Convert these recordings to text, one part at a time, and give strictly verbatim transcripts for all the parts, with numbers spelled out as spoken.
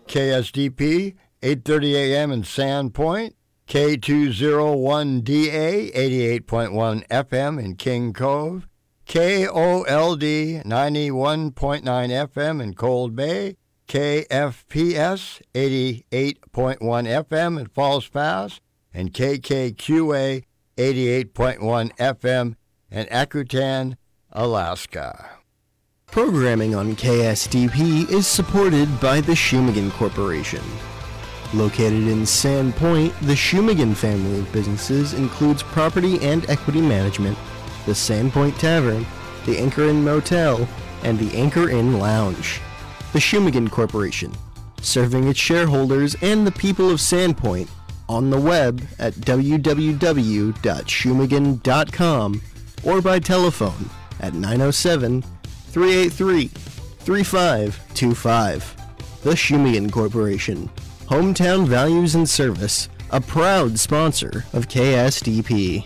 K S D P, eight thirty a.m. in Sandpoint, K two oh one D A, eighty-eight point one F M in King Cove, K O L D, ninety-one point nine F M in Cold Bay, K F P S, eighty-eight point one F M in Falls Pass, and K K Q A, eighty-eight point one F M in Akutan, Alaska. Programming on K S D P is supported by the Shumagan Corporation. Located in Sandpoint, the Shumagan family of businesses includes property and equity management, the Sandpoint Tavern, the Anchor Inn Motel, and the Anchor Inn Lounge. The Shumagan Corporation, serving its shareholders and the people of Sandpoint on the web at w w w dot shumagan dot com or by telephone at nine oh seven, three eight three, three five two five. The Shumagan Corporation, hometown values and service, a proud sponsor of K S D P.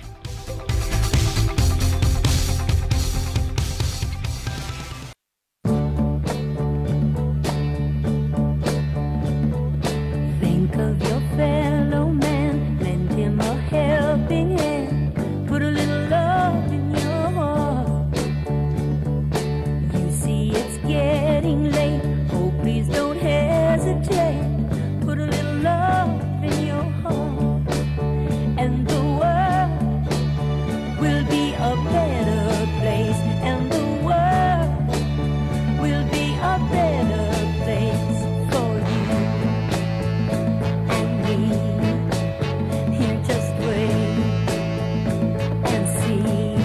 Think of your fellow man, lend him a helping hand, put a little love in your heart. You see it's getting late, oh please don't hesitate, put a little love in your heart, and the world will be a better place, and the world will be a better place for you and me. Here, just wait and see.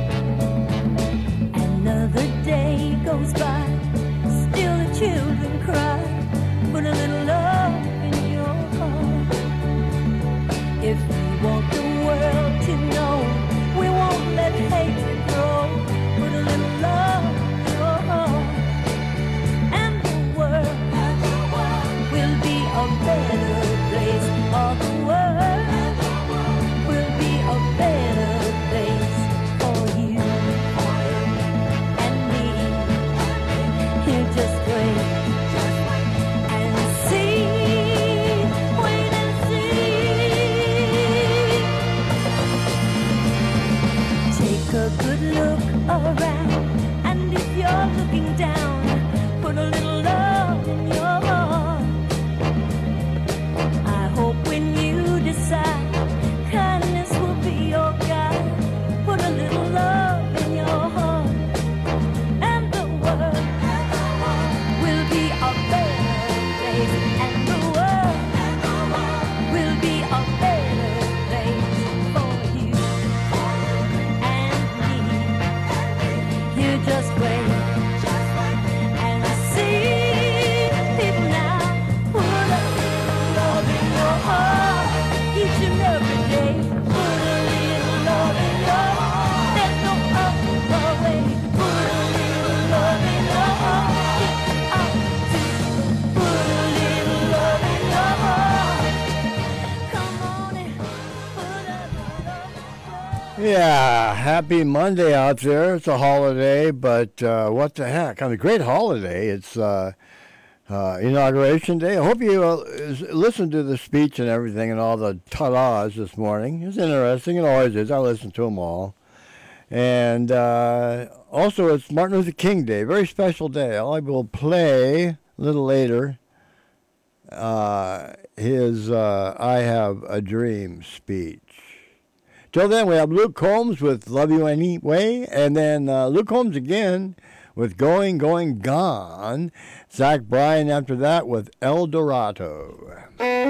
Another day goes by, still the children cry, put a little love in your heart. If we want the world to know, we won't let hatred grow, put a little love in your heart, and the world will be a better place. All the world will be a better place for you and me. Here, just wait and see, wait and see. Take a good look around, and if you're looking down, put a little love in your heart. I hope when you decide, kindness will be your guide, put a little love in your heart, and the world will be a better place, and the world will be a better place for you and me. You just wait and see. People now, put a little love in your heart, each and every day. Put a little love in your heart, there's no other way. Put a little love in your heart, it's up to. Put a little love in your heart. Come on and put a little love. Yeah, happy Monday out there. It's a holiday, but uh, what the heck? I mean, great holiday. It's uh, uh, Inauguration Day. I hope you uh, is- listened to the speech and everything and all the ta-das this morning. It's interesting. It always is. I listen to them all. And uh, also, it's Martin Luther King Day. Very special day. I will play a little later uh, his uh, I Have a Dream speech. Till then, we have Luke Combs with Love You Anyway, and then uh, Luke Combs again with Going, Going, Gone. Zach Bryan after that with El Dorado.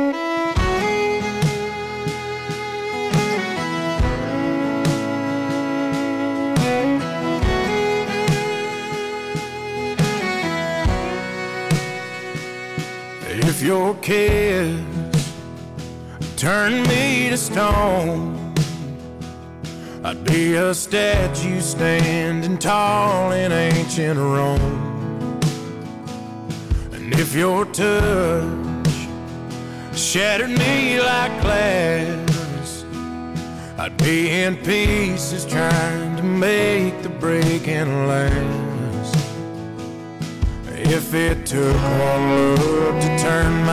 If your kiss turned me to stone, I'd be a statue standing tall in ancient Rome. And if your touch shattered me like glass, I'd be in pieces trying to make the breaking last. If it took one look to turn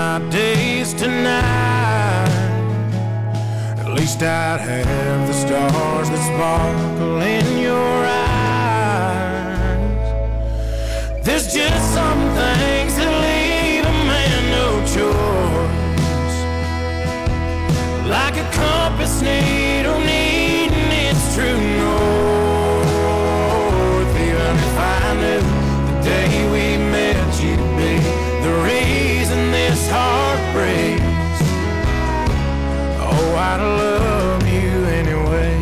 wished I'd have the stars that sparkle in your eyes. There's just some things that leave a man no choice, like a compass needle needing its true north. Even if I knew the day we met you'd be the reason this heart breaks, oh, I'd love you anyway.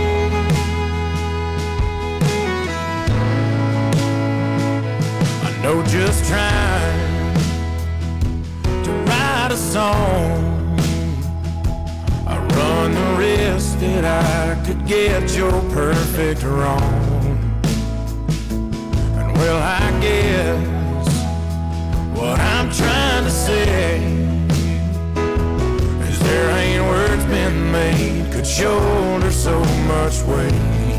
I know just trying to write a song, I run the risk that I could get your perfect wrong. And well, I guess what I'm trying to say is there ain't words been made could shoulder so much weight.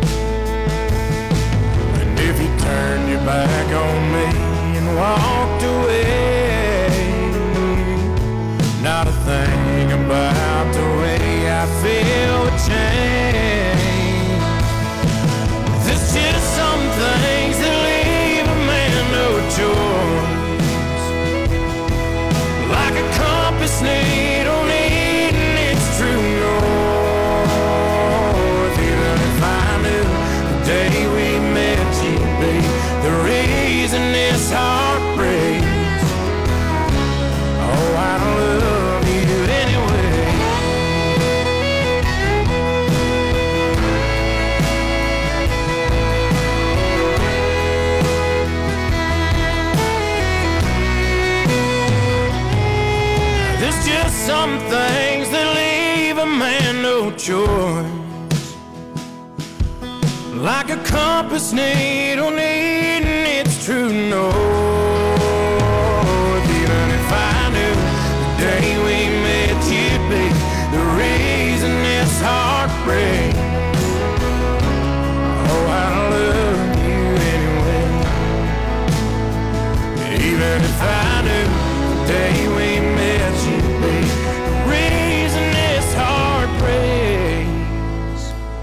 And if you turned your back on me and walked away, not a thing about the way I feel would change. There's just some things that leave a man no choice, like a compass needle needing its true north. Even if I knew the day we met you'd be the reason this heart breaks, oh, I'd love you anyway. There's just some things that leave a man no choice, like a compass needle needing its true north. Even if I knew the day we met you'd be the reason this heart breaks, oh, I love you anyway. Even if I knew the day we met you'd be the reason this heart breaks,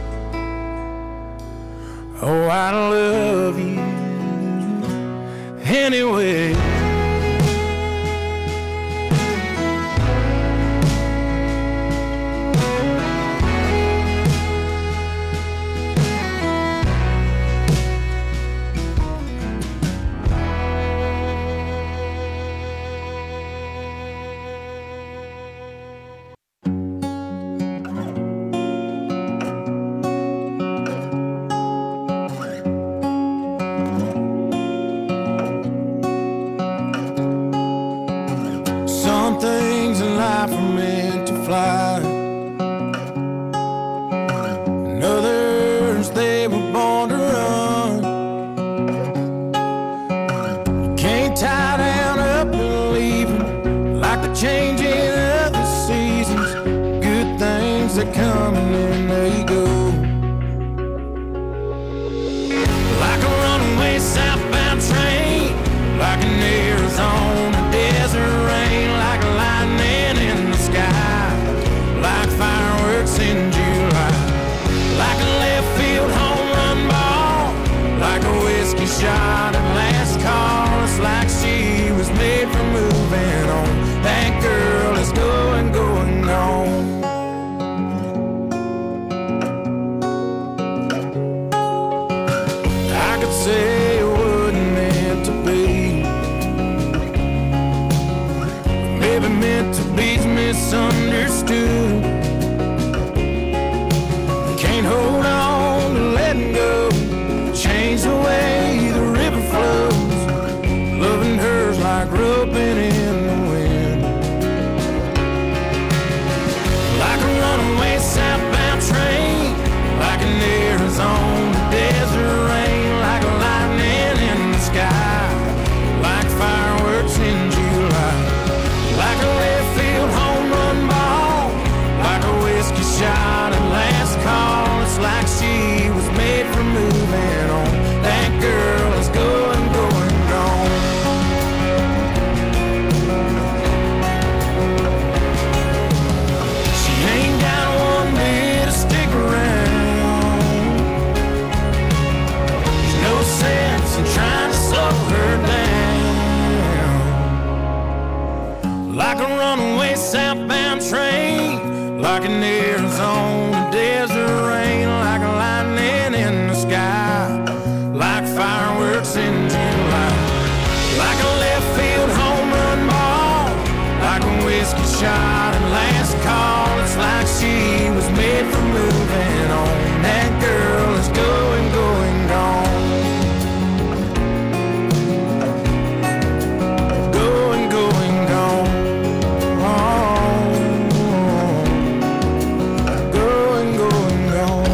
oh, I love you anyway. Some things in life are meant to fly, and others they were born to run. You can't tie down up and leave 'em, like the changing of the seasons. Good things that come and then they go, like a runaway southbound train, like an Arizona desert rain, like lightning in the sky, like fireworks in July, like a left field home run ball, like a whiskey shot at last call. It's like she was made for moving on. That girl is going, going on. I could say it wasn't meant to be, maybe meant to be's misunderstood. Can't hold on to letting go, change the way the river flows. Loving her's like roping in the wind, like a runaway southbound train, like an Arizona desert rain, like lightning in the sky, like fireworks in July, like a left field home run ball, like southbound train, like an Arizona desert rain, like a lightning in the sky, like fireworks in July, like a left field home run ball, like a whiskey shot and last call. It's like she was made for moving on. That girl is going, going, gone. Going, going, gone. Going, going, gone.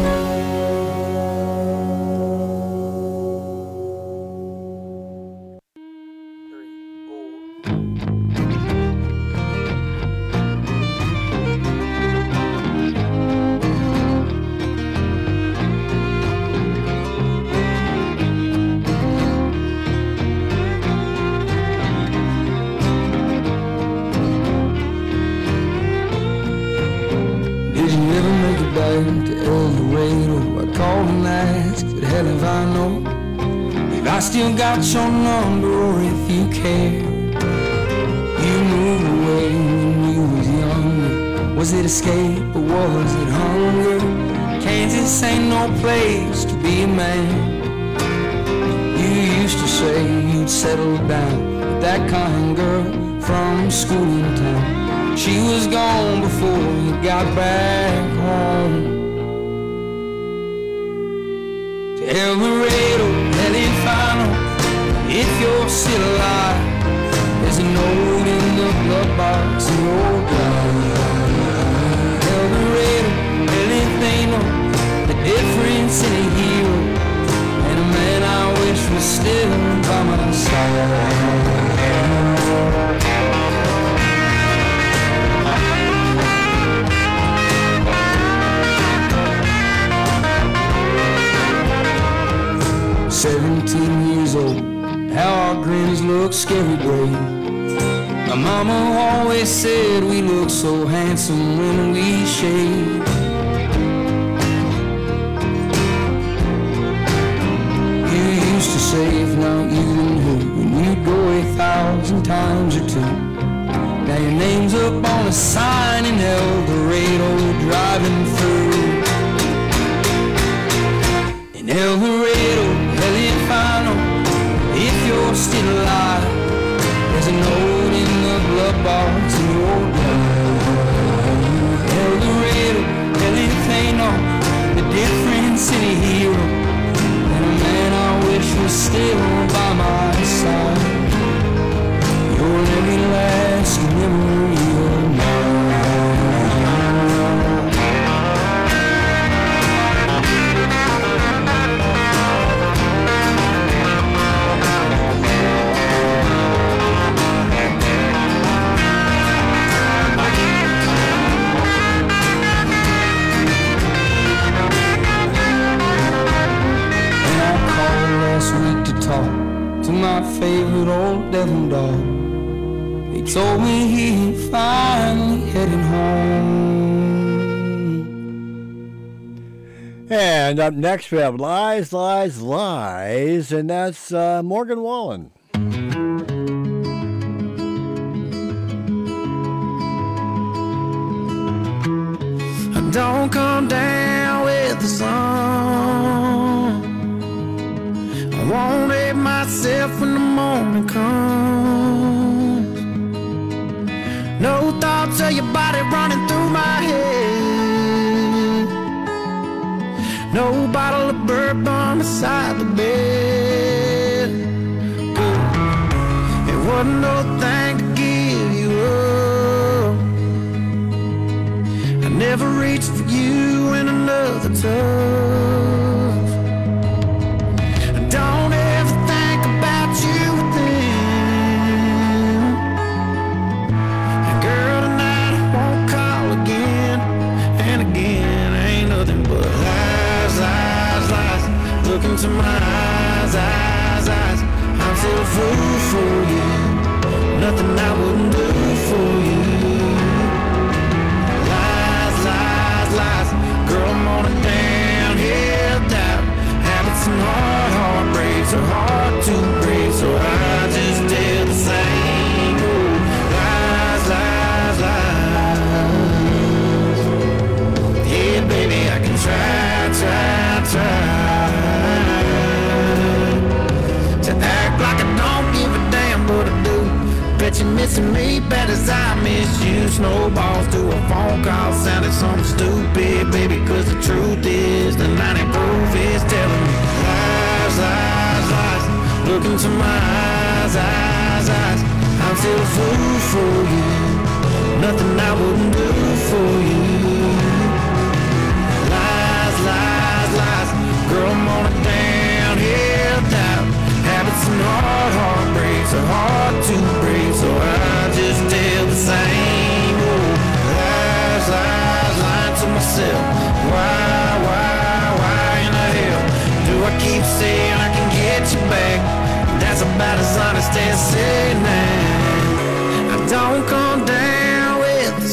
Did you ever make it back to El Dorado? I called and asked, but hell if I know if I still got your number or if you care. You moved away when you was younger. Was it escape or was it hunger? Kansas ain't no place to be a man. You used to say you'd settle down with that kind girl from school in town. She was gone before you got back home. To El Dorado, El Infano, if you're still alive, there's a note in the glove box in your drive. El Dorado, El Infano, the difference in a hero and a man I wish was still by my side. Seventeen years old, how our grins look scary gray. My mama always said we look so handsome when we shave. You used to save, now even who, when you'd go a thousand times or two. Now your name's up on a sign in El Dorado, driving through. In El Dorado, El Infano, if you're still alive, there's a note in the glove box in your drive. El Dorado, El Infano, the difference in a hero and a man I wish was still by my side. Your everlasting memory of mine. To my favorite old devil dog, he told me he finally headed home. And up next we have Lies, Lies, Lies, and that's uh, Morgan Wallen. Don't come down with the sun. I won't hate myself when the morning comes. No thoughts of your body running through my head. No bottle of bourbon beside the bed. Good. It wasn't no thing to give you up. I never reached for you in another tub. Don't ever think about you then. And girl, tonight I won't call again. And again, ain't nothing but lies, lies, lies. Look into my eyes, eyes, eyes. I'm so full for you. Nothing I wouldn't do for you. Lies, lies, lies. Girl, I'm on a dance. me bad as I miss you. Snowballs to a phone call sounded something stupid, baby, cause the truth is the ninety proof is telling me lies, lies, lies. Look into my eyes, eyes, eyes. I'm still a fool for you. Nothing I wouldn't do for you. Lies, lies, lies. Girl, I'm on a downhill dive. Habits and hard heartbreaks are hard to break, so I just tell the same old lies, lies, lying to myself. Why, why, why in the hell do I keep saying I can get you back? That's about as honest as saying that I don't come down with the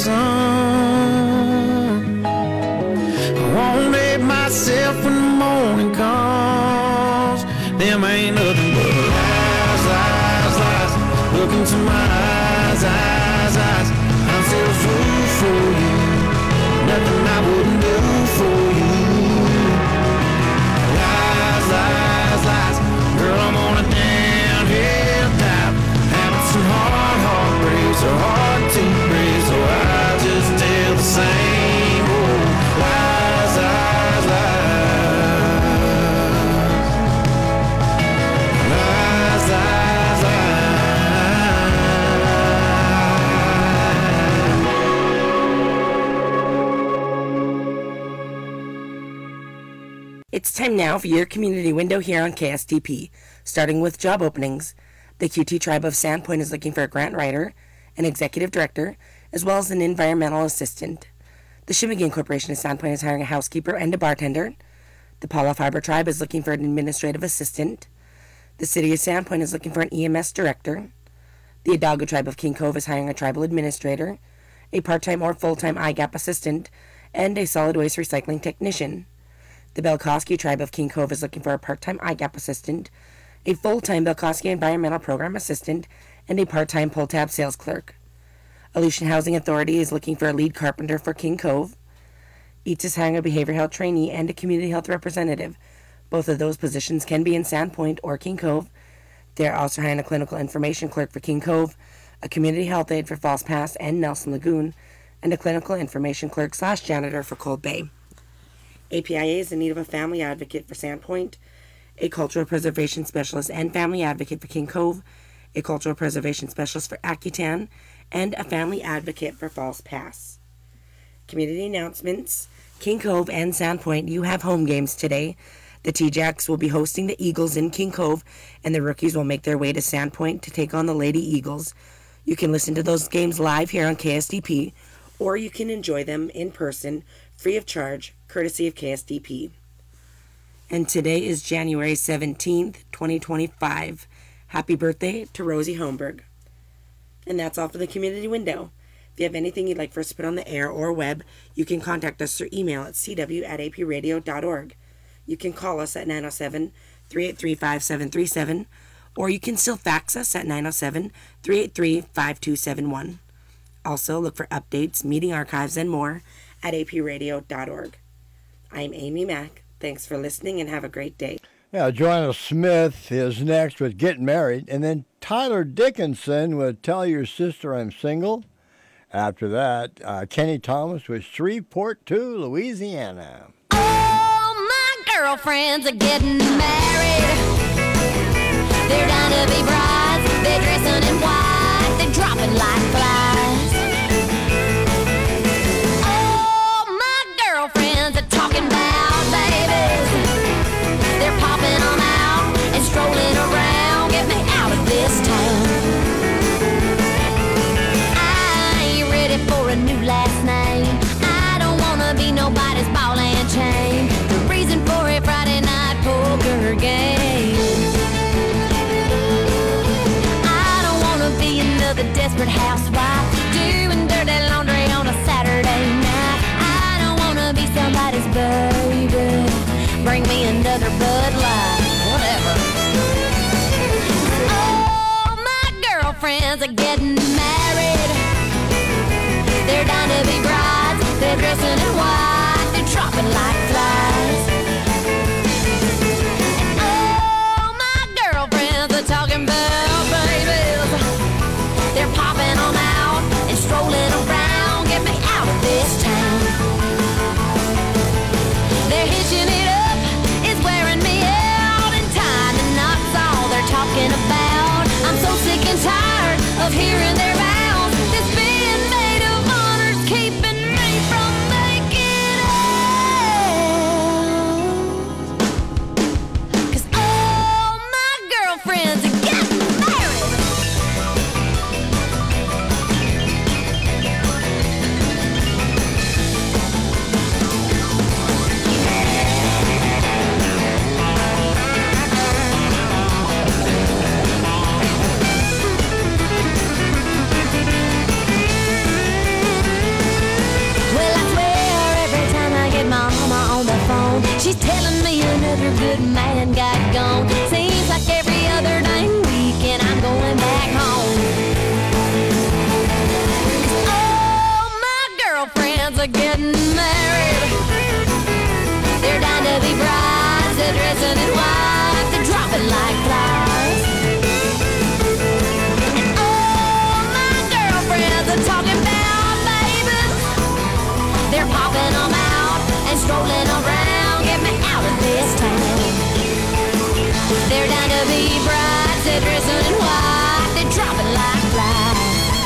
sun. I won't let myself when the morning comes. Them ain't nothing but lies, lies, lies. Look into my eyes, eyes, eyes. I'm still a fool for you. Nothing I wouldn't do for you. Lies, lies, lies. Girl, I'm on a downhill dive. Habits and hard heartbreaks are hard to break, so I just tell the same old lies, lies, lies. Lies, lies, lies. It's time now for your community window here on K S T P. Starting with job openings, the Q T Tribe of Sandpoint is looking for a grant writer, an executive director, as well as an environmental assistant. The Shimigan Corporation of Sandpoint is hiring a housekeeper and a bartender. The Paula Fiber Tribe is looking for an administrative assistant. The City of Sandpoint is looking for an E M S director. The Hidalgo Tribe of King Cove is hiring a tribal administrator, a part-time or full-time I GAP assistant, and a solid waste recycling technician. The Belkowski Tribe of King Cove is looking for a part-time I GAP assistant, a full-time Belkowski Environmental Program assistant, and a part-time pull-tab sales clerk. Aleutian Housing Authority is looking for a lead carpenter for King Cove. Eats is hiring a behavioral health trainee and a community health representative. Both of those positions can be in Sandpoint or King Cove. They are also hiring a clinical information clerk for King Cove, a community health aide for Falls Pass and Nelson Lagoon, and a clinical information clerk slash janitor for Cold Bay. A P I A is in need of a family advocate for Sandpoint, a cultural preservation specialist and family advocate for King Cove, a cultural preservation specialist for Accutan, and a family advocate for Falls Pass. Community announcements. King Cove and Sandpoint, you have home games today. The T-Jacks will be hosting the Eagles in King Cove, and the rookies will make their way to Sandpoint to take on the Lady Eagles. You can listen to those games live here on K S D P, or you can enjoy them in person, free of charge, courtesy of K S D P. And today is January seventeenth, twenty twenty-five. Happy birthday to Rosie Holmberg. And that's all for the community window. If you have anything you'd like for us to put on the air or web, you can contact us through email at c w at a p radio dot org. You can call us at nine oh seven, three eight three, five seven three seven, or you can still fax us at nine oh seven, three eight three, five two seven one. Also, look for updates, meeting archives, and more at a p radio dot org. I'm Amy Mack. Thanks for listening and have a great day. Yeah, Joanna Smith is next with Get Married, and then Tyler Dickinson with Tell Your Sister I'm Single. After that, uh, Kenny Thomas with Shreveport to Louisiana. All my girlfriends are getting married. They're down to be brides. They're dressing in white. They're dropping like flies. All my girlfriends are talking about babies. They're popping them out and strolling around. Get me out of this town. For a new last name, I don't wanna be nobody's ball and chain. The reason for a Friday night poker game. I don't wanna be another desperate housewife doing dirty laundry on a Saturday night. I don't wanna be somebody's baby. Bring me another Bud Light, whatever. All my girlfriends are getting married. They're down to be brides, they're dressing in white, they're dropping like flies. And all my girlfriends are talking about babies. They're popping on your good man got gone. Seems like every other dang weekend I'm going back home. 'Cause all my girlfriends are getting married. They're down to be brides, they're dressing in white, they're dropping like flies. And all my girlfriends are talking about babies. They're popping them out and strolling around. Get me out of this town. They're down to be brides, they're dressing in white, they're dropping like flies.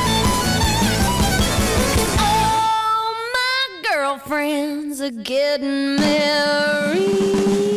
All my girlfriends are getting married.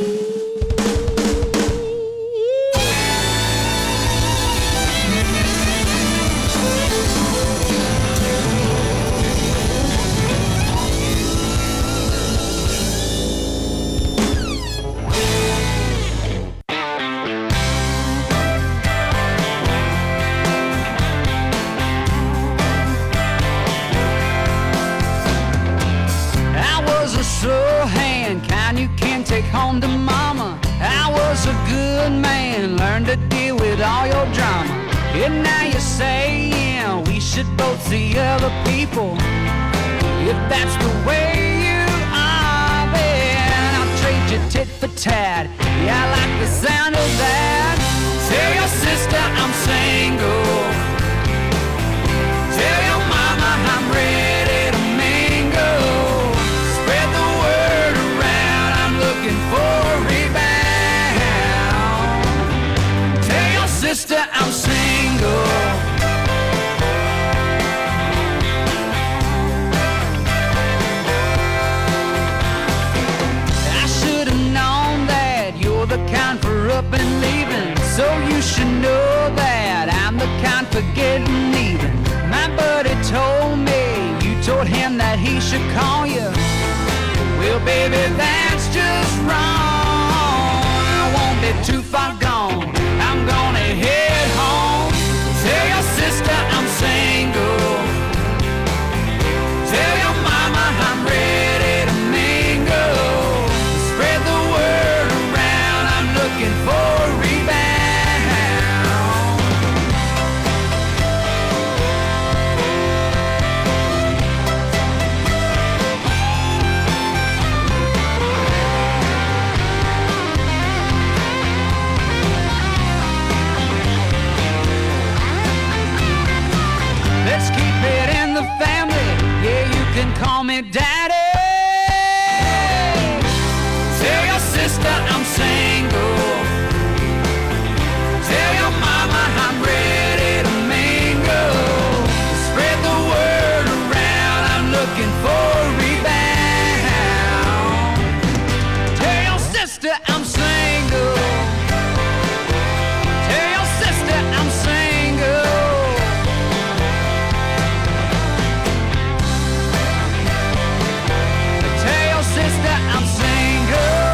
Slow hand, kind you can take home to mama. I was a good man, learned to deal with all your drama. And now you're saying we should both see other people. If that's the way you are, then I'll trade you tit for tat. Yeah, I like the sound of that. Tell your sister I'm single. Tell your mama I'm ready to mingle. Spread the word around, I'm looking for a rebound. Tell your sister I'm single. I should have known that you're the kind for up and leaving. So you should know that I'm the kind for getting even. My buddy told me you told him that he should call you. Well, baby, that's just wrong. I won't be too far gone. I'm gonna head home. Tell your sister I'm single. Tell your mama I'm ready to mingle. Spread the word around, I'm looking for a rebound. Let's keep it in the family. Yeah, you can call me daddy. Tell your sister I'm single. Tell your mama I'm ready to mingle. Spread the word around, I'm looking for a rebound. Tell your sister I'm single. Tell your sister I'm single. Tell your sister I'm single.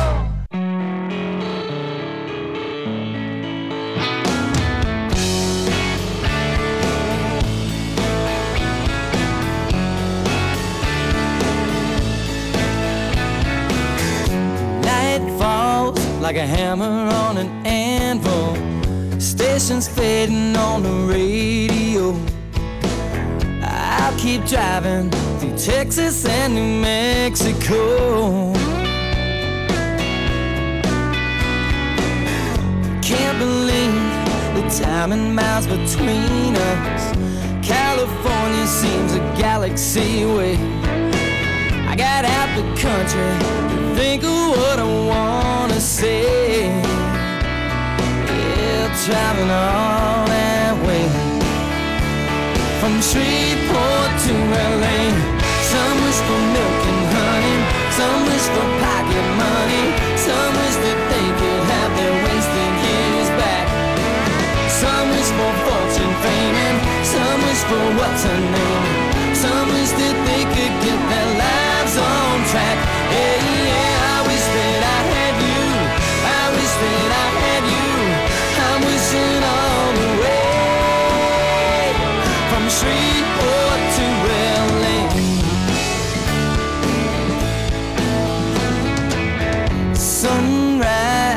Night falls like a hammer on an anvil. Stations fading on the radio. I'll keep driving through Texas and New Mexico. Can't believe the time and miles between us. California seems a galaxy away. I got out the country to think of what I wanna say. Yeah, traveling all that way. From Shreveport to L A. Some wish for milk and honey, some wish for pocket money, some wish that they could have their wasted years back. Some wish for fortune, fame, and some wish for what's her name. Some wish that they could get their lives on track. Yeah, yeah, I wish that I had you. I wish that I had you. I'm wishing all the way from Shreveport to L A. Sunrise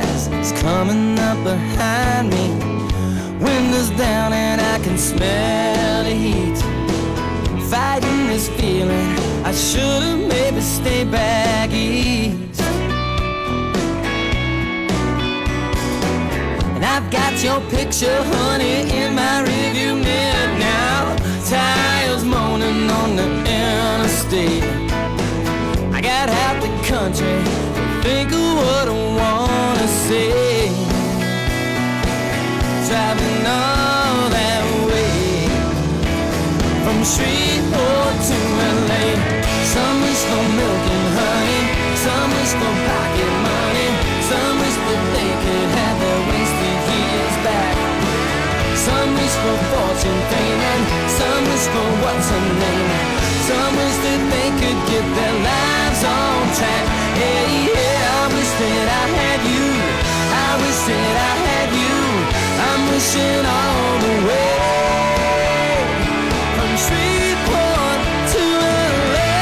smell the heat. Fighting this feeling, I should've maybe stayed back east. And I've got your picture, honey, in my rearview mirror now. Tires moaning on the interstate. I got out the country, think of what I wanna say. Driving all that way from Shreveport to L A. Some wish for milk and honey, some wish for pocket money, some wish that they could have their wasted years back. Some wish for fortune, fame, and some wish for what's her name. Some wish that they could get their lives on track. Yeah, yeah, I wish that I had you. I wish that I had you. I'm wishing all the way from Shreveport to L A.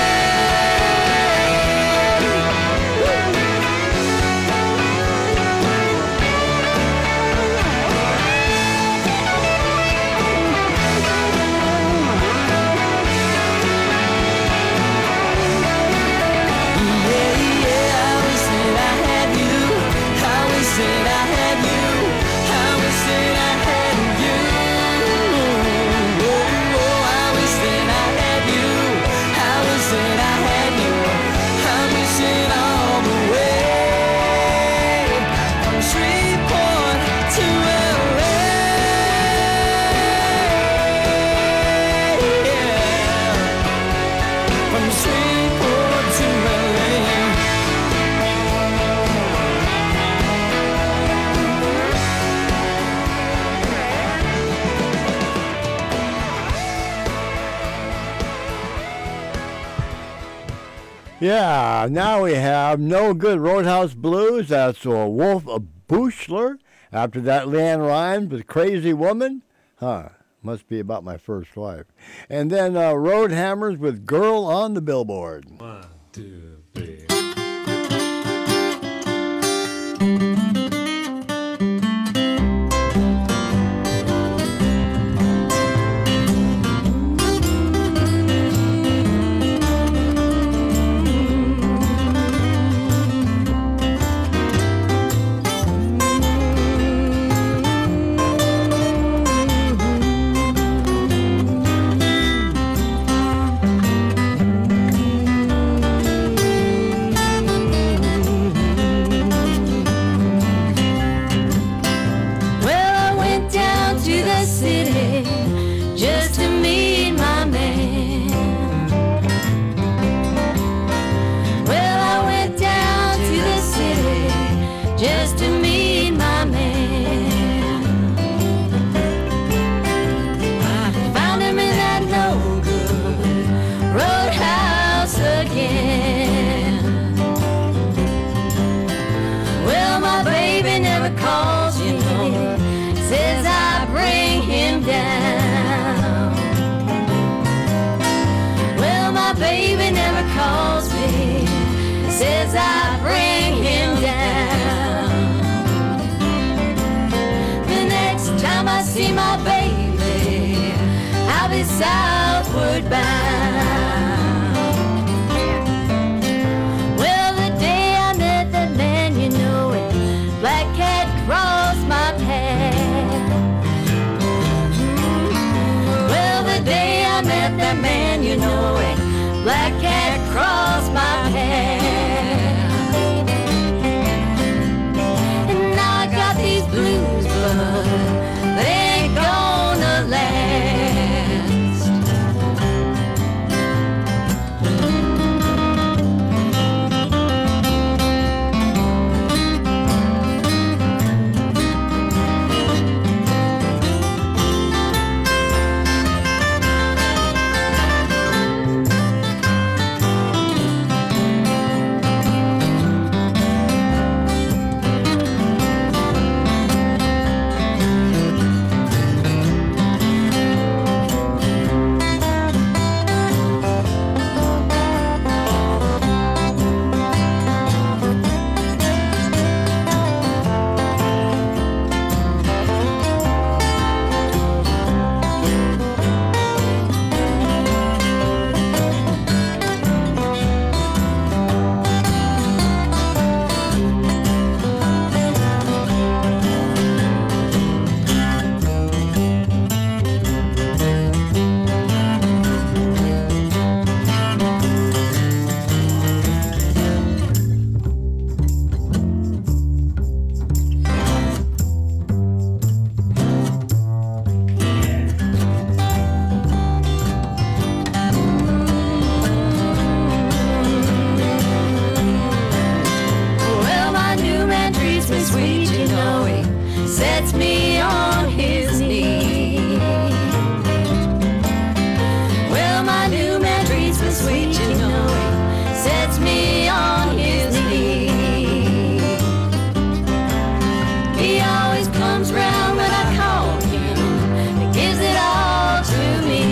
Yeah, now we have No Good Roadhouse Blues. That's uh, Wolf Buechler. After that, Leanne Rimes with Crazy Woman. Huh, must be about my first wife. And then uh, Road Hammers with Girl on the Billboard. One, two, three. Says I bring him down. The next time I see my baby, I'll be southward bound. Well, the day I met that man, you know it, black cat crossed my path. Well, the day I met that man, you know it, black cat crossed my path. And now I got these blues, but they ain't gonna last. sweet, you know, sets me on his knee. He always comes round when I call him, and gives it all to me.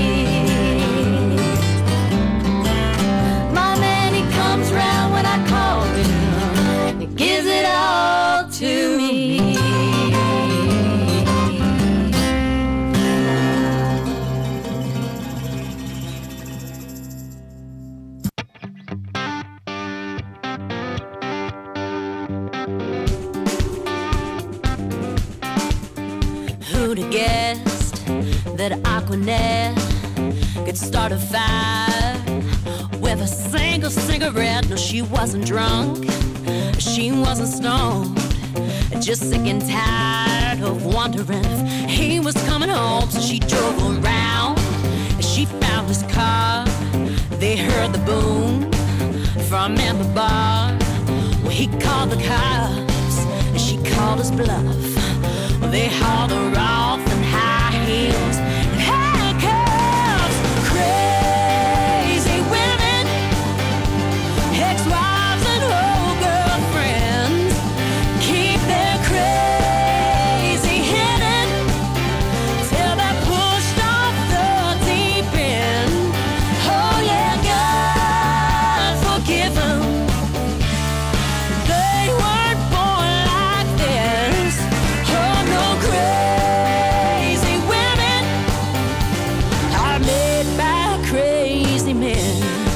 My man, he comes round when I call him, and gives it all to me. Who'd have guessed that Aquanet could start a fire with a single cigarette? No, she wasn't drunk, she wasn't stoned, just sick and tired of wondering if he was coming home. So she drove around, she found his car. They heard the boom from in the bar. Well, he called the cops, and she called his bluff. Well, they hauled her off in high heels and handcuffs. Crazy women, ex-wives and old girlfriends, keep their crazy hidden till they're pushed off the deep end. Oh yeah, God forgive them. They weren't born like this. Oh no, crazy women are made by crazy men.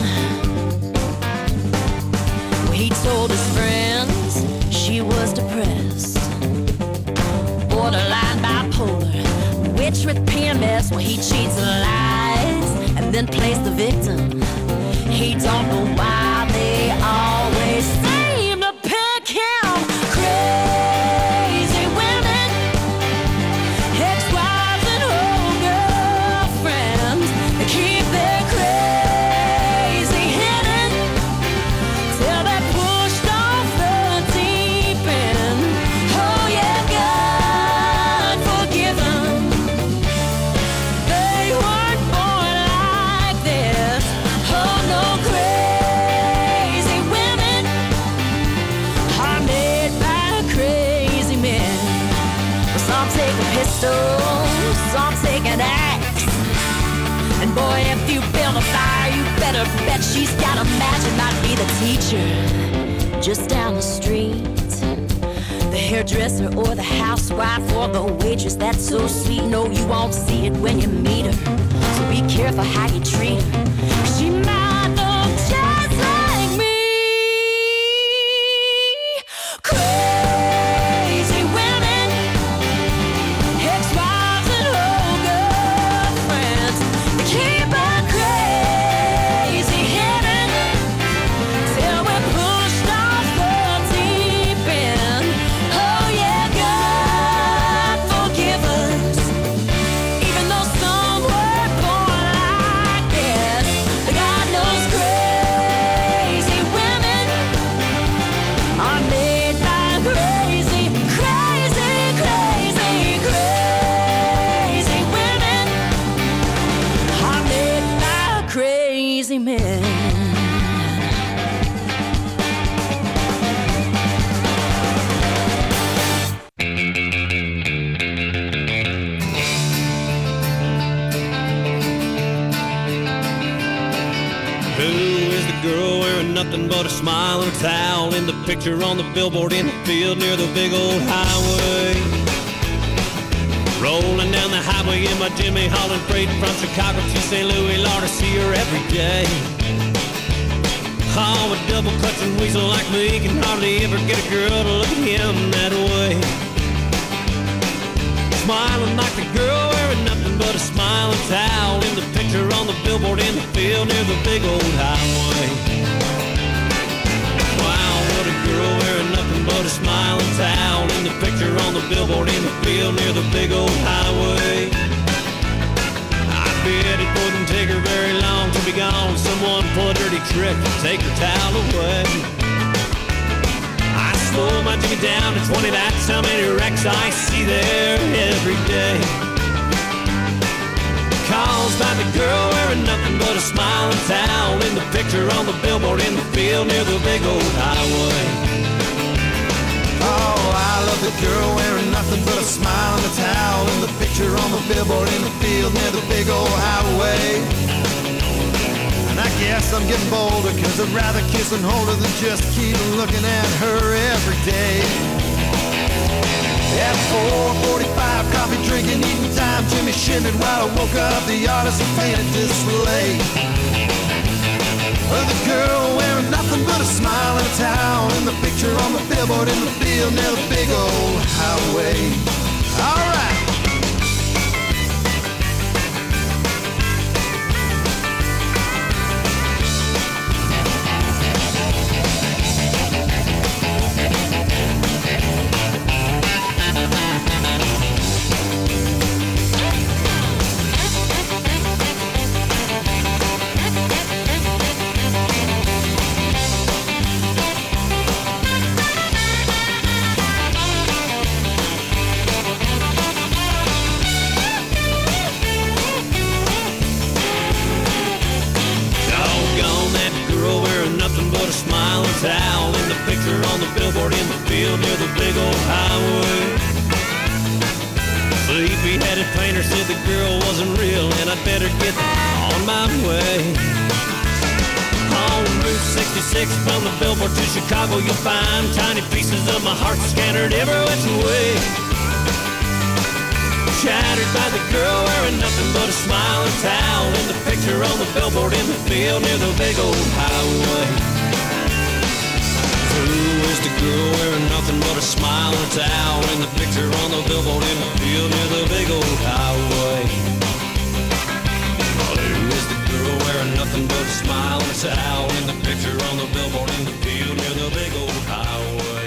Well, he told his friends she was depressed, borderline bipolar, witch with P M S. Well, he cheats and lies and then plays the victim. He don't know why they always seem to pick him. Crazy women, ex-wives and old girlfriends, they keep their crazy hidden till they're pushed off the deep end. Oh yeah, God forgive them. They weren't born like this. Oh no, crazy women are made by crazy men. Well, some take a pistol, some take an axe. And boy, if you build a fire, you better bet she's got a match. It might be the teacher just down the street, the hairdresser or the housewife or the waitress that's so sweet. No, you won't see it when you meet her, so be careful how you treat her. She might look just like me. Crazy women, ex-wives and old girlfriends, they keep her crazy hidden till we're pushed off the deep end. Oh yeah, God forgive us. Even though some were born like this, God knows crazy women are made by crazy, crazy, crazy, crazy women are made by crazy men. Who is the girl wearing nothing but a smile and a towel in the picture on the billboard in the field near the big old highway? Rolling down the highway in my Jimmy Holland freight from Chicago to Saint Louis, Lord, I see her every day. Oh, a double clutching weasel like me can hardly ever get a girl to look at him that way. Smiling like the girl wearing nothing but a smile and towel in the picture on the billboard in the field near the big old highway. Wow, what a girl wearing nothing but a smile and towel in the picture on the billboard in the field near the big old highway. I bet it wouldn't take her very long to be gone. Someone pull a dirty trick and take her towel away. I slow my jiggy down to twenty, that's how many wrecks I see there every day. Caused by the girl wearing nothing but a smile and towel in the the picture on the billboard in the field near the big old highway. Oh, I love the girl wearing nothing but a smile and a towel in the picture on the billboard in the field near the big old highway. And I guess I'm getting bolder, cause I'd rather kiss and hold her than just keep looking at her every day. At four forty-five, coffee drinking, eating time, Jimmy shimming while I woke up the artist who painted display. Well, the girl wearing nothing but a smile and a towel in the picture on the billboard in the field near the big old highway. All right. Towel in the picture on the billboard in the field near the big old highway. Sleepy-headed painter said the girl wasn't real and I'd better get on my way. On Route sixty-six from the billboard to Chicago, you'll find tiny pieces of my heart scattered every which way. Shattered by the girl wearing nothing but a smile and towel in the picture on the billboard in the field near the big old highway. Who is the girl wearing nothing but a smile and a towel in the picture on the billboard in the field near the big old highway? Who is the girl wearing nothing but a smile and a towel in the picture on the billboard in the field near the big old highway?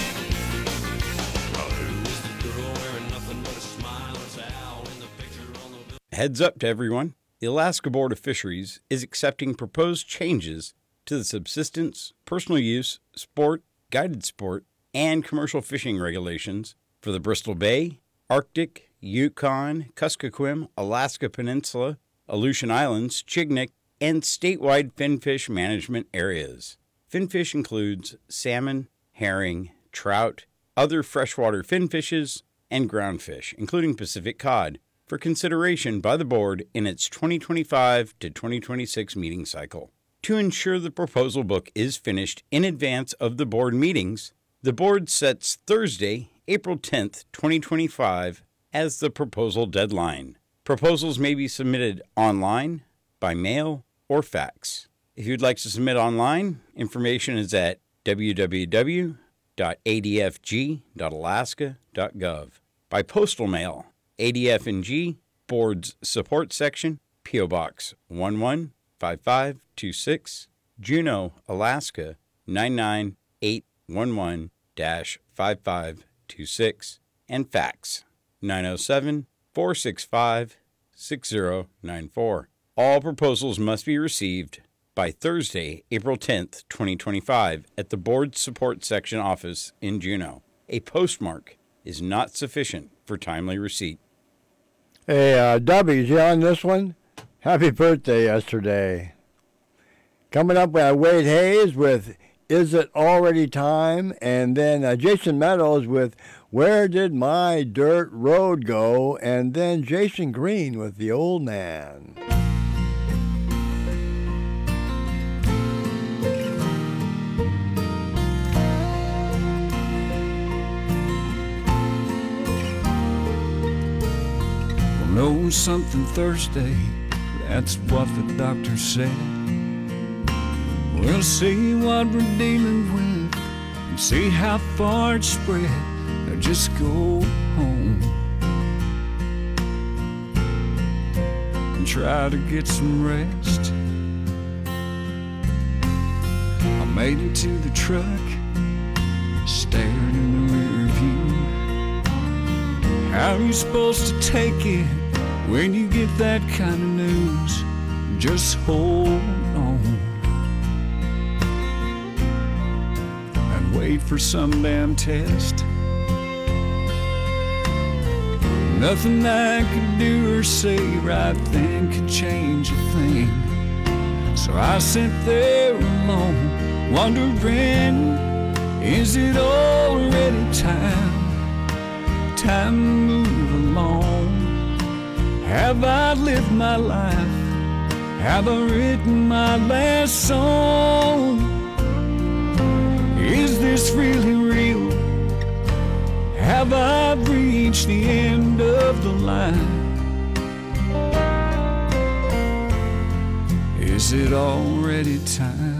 Who is the girl wearing nothing but a smile and a towel in the picture on the billboard? Heads up to everyone. The Alaska Board of Fisheries is accepting proposed changes to the subsistence, personal use, sport, guided sport, and commercial fishing regulations for the Bristol Bay, Arctic, Yukon, Kuskokwim, Alaska Peninsula, Aleutian Islands, Chignik, and statewide finfish management areas. Finfish includes salmon, herring, trout, other freshwater finfishes, and groundfish, including Pacific cod, for consideration by the board in its twenty twenty-five to twenty twenty-six meeting cycle. To ensure the proposal book is finished in advance of the board meetings, the board sets Thursday, April tenth, twenty twenty-five as the proposal deadline. Proposals may be submitted online, by mail, or fax. If you'd like to submit online, information is at w w w dot a d f g dot alaska dot gov. By postal mail, A D F N G, Board's Support Section, P O Box one one five five two six, Juneau, Alaska nine nine eight one one dash five five two six, and fax nine oh seven, four six five, six oh nine four. All proposals must be received by Thursday, April tenth, twenty twenty-five at the Board Support Section office in Juneau. A postmark is not sufficient for timely receipt. Hey, uh, Dubbies, you on this one? Happy birthday yesterday. Coming up, we have Wade Hayes with Is It Already Time? And then uh, Jason Meadows with Where Did My Dirt Road Go? And then Jason Green with The Old Man. Know something Thursday, that's what the doctor said. We'll see what we're dealing with and see how far it's spread. Now just go home and try to get some rest. I made it to the truck, stared in the rear view. How are you supposed to take it when you get that kind of news? Just hold on and wait for some damn test. Nothing I could do or say right then could change a thing. So So I sit there alone, wondering, is it already time, time to move along? Have I lived my life? Have I written my last song? Is this really real? Have I reached the end of the line? Is it already time?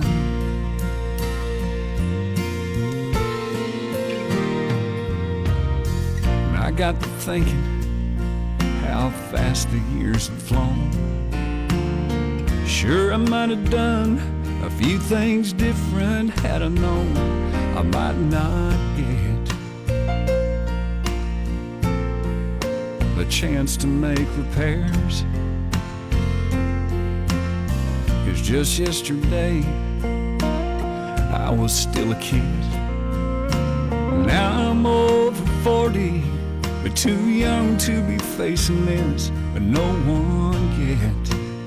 And I got to thinking how fast the years have flown. Sure, I might have done a few things different had I known I might not get the chance to make repairs. 'Cause just yesterday I was still a kid. Now I'm over forty, but too young to be facing this, but no one yet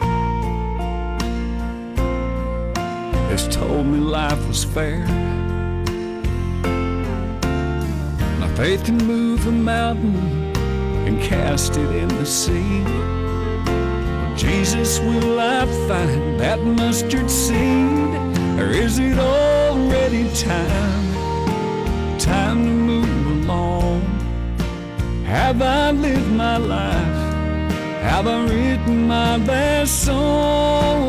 has told me life was fair. My faith can move a mountain and cast it in the sea. Jesus, will I find that mustard seed? Or is it already time, time to move along? Have I lived my life? Have I written my last song?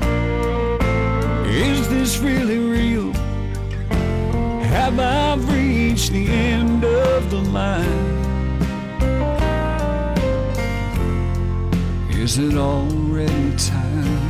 Is this really real? Have I reached the end of the line? Is it already time?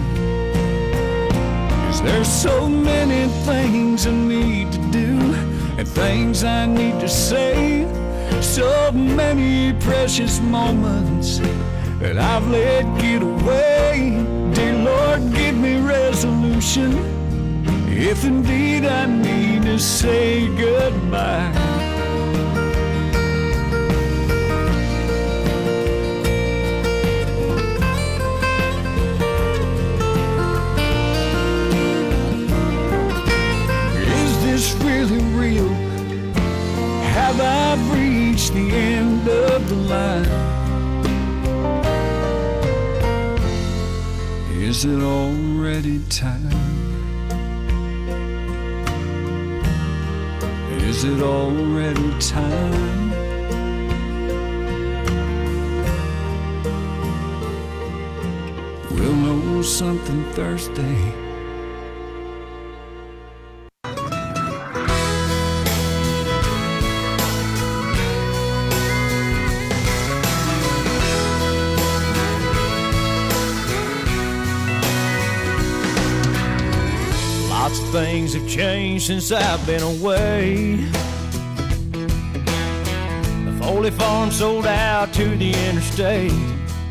Is there so many things I need to do and things I need to say? So many precious moments that I've let get away. Dear Lord, give me resolution if indeed I need to say goodbye. Really real? Have I reached the end of the line? Is it already time? Is it already time? We'll know something Thursday. Things have changed since I've been away. The Foley farm sold out to the interstate.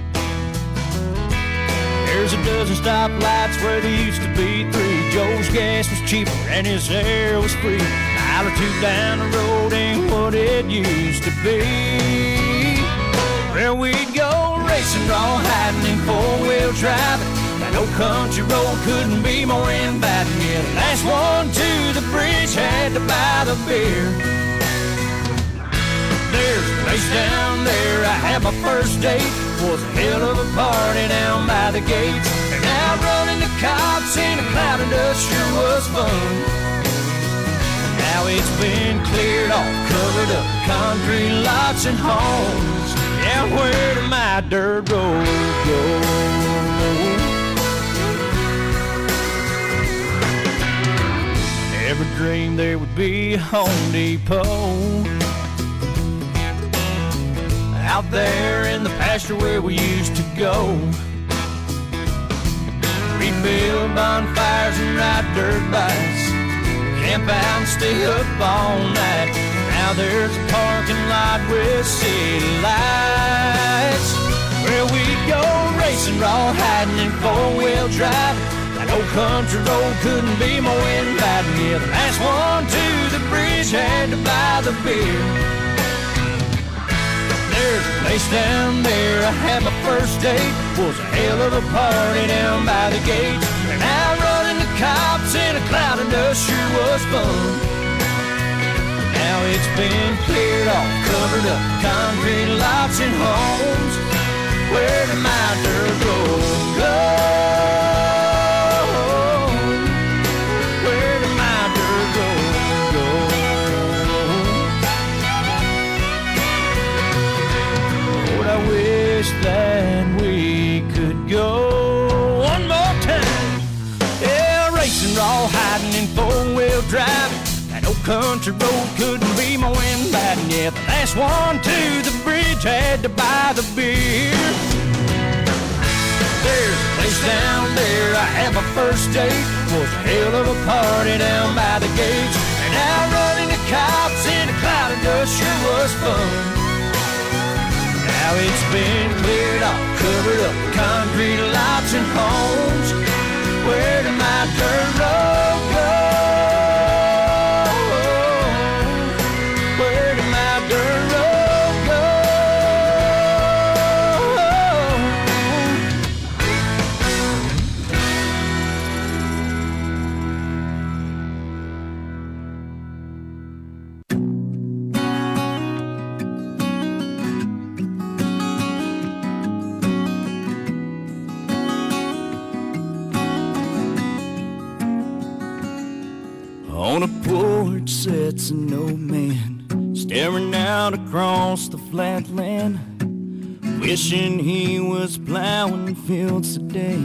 There's a dozen stoplights where there used to be three. Joe's gas was cheaper and his air was free. A mile or two down the road ain't what it used to be. Where we'd go racing, raw hiding in four-wheel driving. That old country road couldn't be more inviting. Yeah, the last one to the bridge had to buy the beer. There's a place down there I had my first date. Was a hell of a party down by the gates. And now running the cops in a cloud of dust sure was fun. Now it's been cleared off, covered up, concrete lots and homes. Yeah, where did my dirt road go? Never dreamed there would be a Home Depot out there in the pasture where we used to go. We'd build bonfires and ride dirt bikes, camp out and stay up all night. Now there's a parking lot with city lights where we'd go racing, raw hiding in four-wheel driving. That old country road couldn't be more inviting. Yeah, the last one to the bridge had to buy the beer. There's a place down there I had my first date. Was a hell of a party down by the gates. And I cops in a cloud of dust sure was fun. Now it's been cleared off, covered up, concrete lots and homes. Where did my dirt road go? Where did my dirt road go? Lord, I wish that we could go one more time. Yeah, racing, raw hiding in four-wheel drive. That old country road couldn't be my wind biting. Yeah, the last one to the bridge had to buy the beer. There's a place down there I had my first date. Was a hell of a party down by the gates. And now running the cops in a cloud of dust sure was fun. Now it's been cleared off, covered up, concrete lots and homes. Where did my dirt road go? Where did my dirt road go? On a porch sits an old man, staring out across the flat land, wishing he was plowing fields today.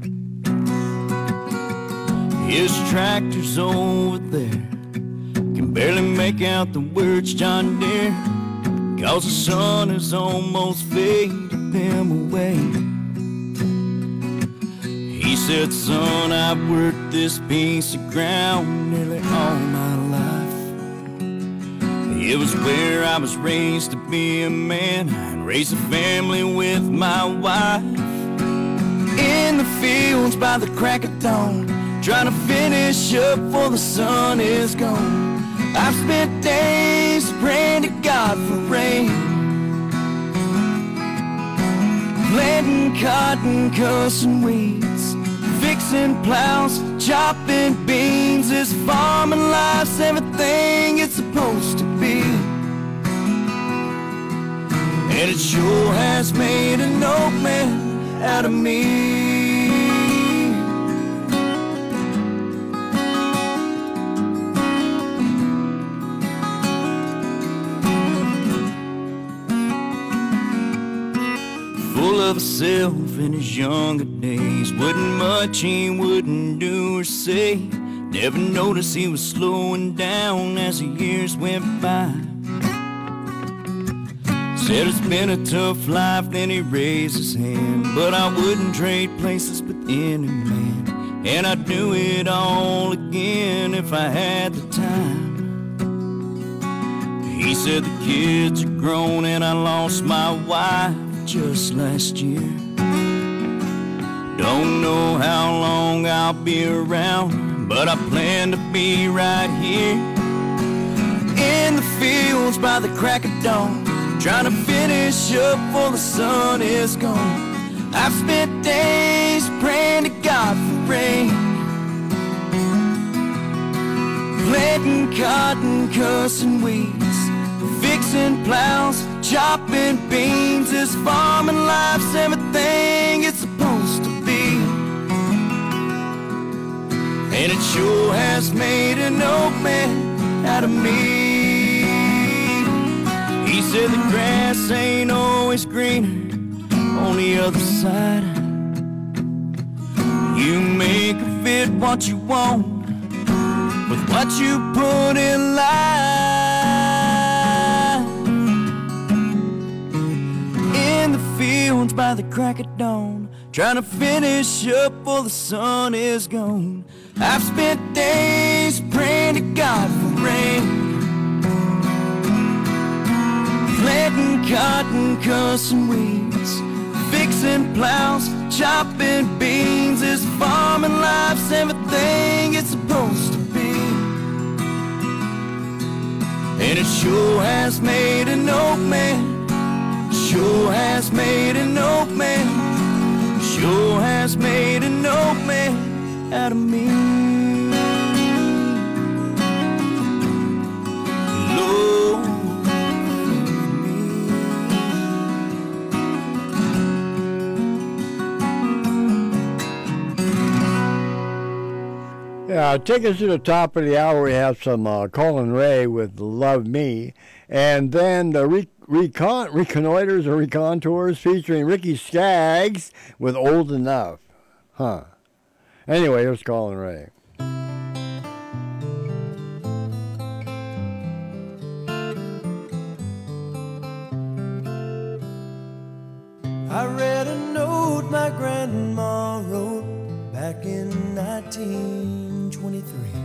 His tractor's over there, can barely make out the words John Deere, 'cause the sun has almost faded them away. He said, son, I've worked this piece of ground nearly all my life. It was where I was raised to be a man and raise a family with my wife. In the fields by the crack of dawn, trying to finish up before the sun is gone. I've spent days praying to God for rain, planting cotton, cussing weeds, fixing plows, chopping beans. This farming life's everything it's supposed to be, and it sure has made an old man out of me. Full of himself in his younger days, wasn't much he wouldn't do or say. Never noticed he was slowing down as the years went by. Said it's been a tough life, then he raised his hand, but I wouldn't trade places with any man, and I'd do it all again if I had the time. He said the kids are grown and I lost my wife just last year. Don't know how long I'll be around, but I plan to be right here in the fields by the crack of dawn, trying to finish up before the sun is gone. I've spent days praying to God for rain, planting cotton, cussing weeds, fixing plows, chopping beans. This farming life's everything it's supposed to be, and it sure has made an old man out of me. He said the grass ain't always greener on the other side. You make of it what you want with what you put in line. In the fields by the crack of dawn, trying to finish up before the sun is gone. I've spent days praying to God for rain, planting cotton, cussing weeds, fixing plows, chopping beans. This farming life's everything it's supposed to be, and it sure has made an old man, sure has made an old man, sure has made an old man out of me. Yeah, take us to the top of the hour. We have some uh, Colin Ray with Love Me. And then the re- recon- Reconnoiters or Recontours featuring Ricky Skaggs with Old Enough. Huh. Anyway, here's Colin Ray. I read a note my grandma wrote back in nineteen twenty-three.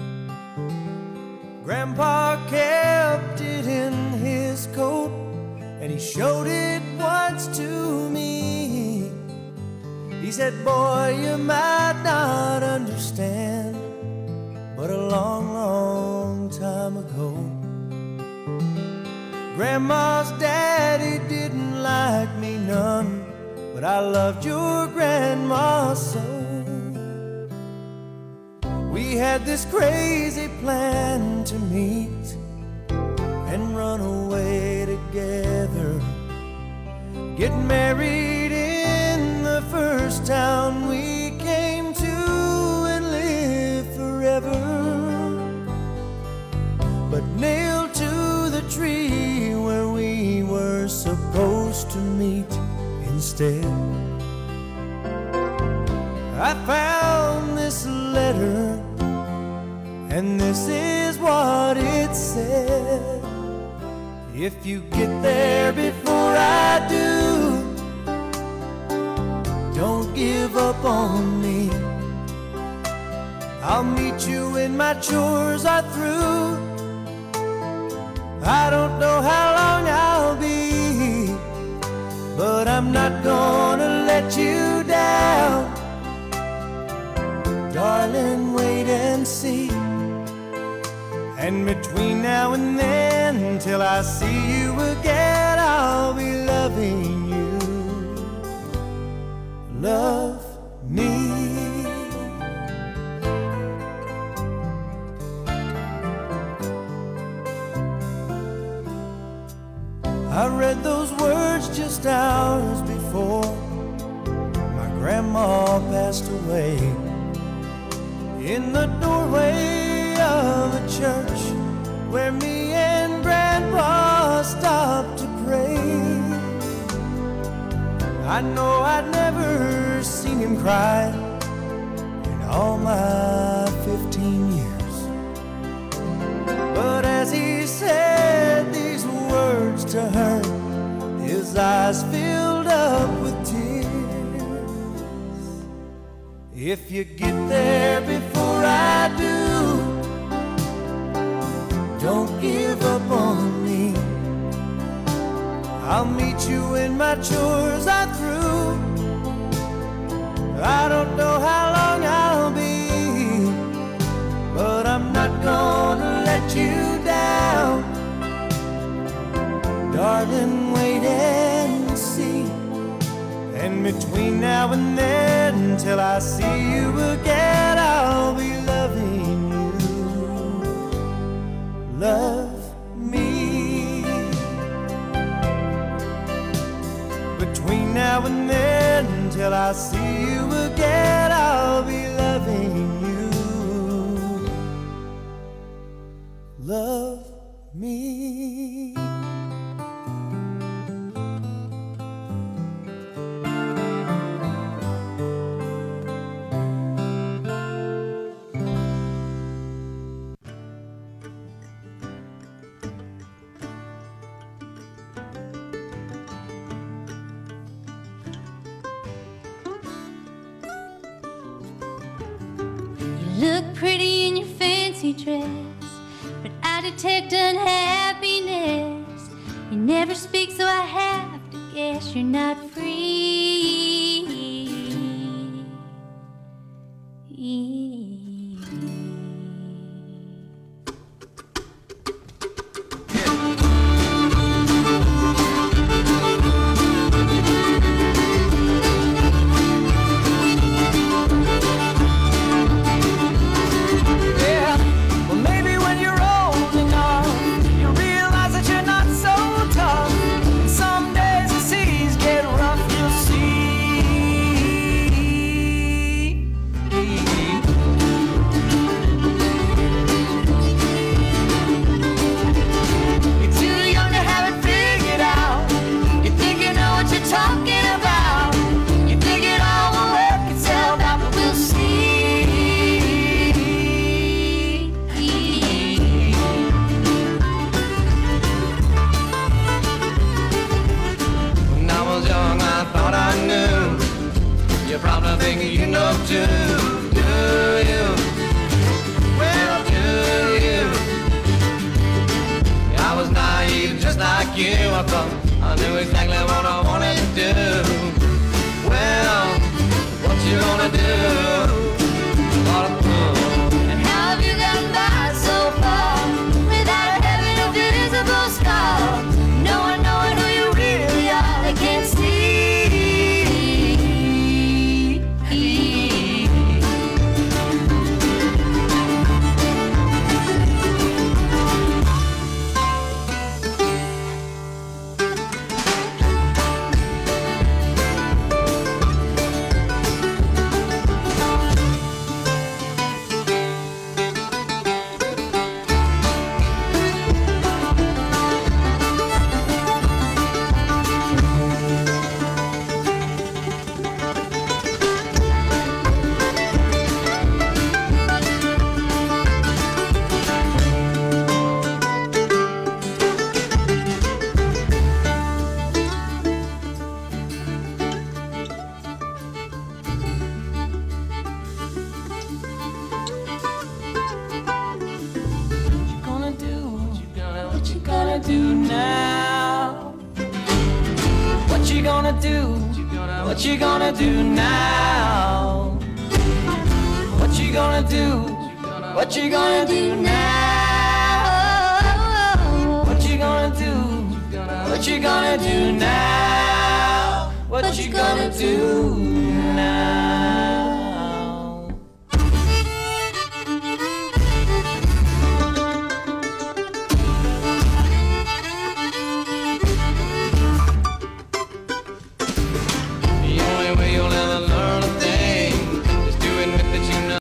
Grandpa kept it in his coat, and he showed it once to me. He said, boy, you might not understand, but a long, long time ago, Grandma's daddy didn't like me none, but I loved your grandma so. We had this crazy plan to meet and run away together, get married in the first town we came to and live forever. But nailed to the tree where we were supposed to meet instead, I found this letter, and this is what it said. If you get there before I do, don't give up on me. I'll meet you when my chores are through. I don't know how long I'll be, but I'm not gonna let you down. Darling, wait and see. And between now and then, till I see you again, I'll be loving you. Love me. I read those words just hours before my grandma passed away, in the doorway of a church where me and Grandpa stopped to pray. I know I'd never seen him cry in all my fifteen years, but as he said these words to her, his eyes filled up with tears. If you get there before I do, don't give up on me. I'll meet you when my chores are through. I don't know how long I'll be, but I'm not gonna let you down. Darling, wait and see. And between now and then, till I see you again, I'll be loving you. Love me. Between now and then, till I see you again, I'll be loving you. Love me. Look pretty in your fancy dress, but I detect unhappiness. You never speak, so I have to guess you're not free. What you gonna do now? What you gonna do? What you gonna do now? What you gonna do? What you gonna do now? What you gonna do now?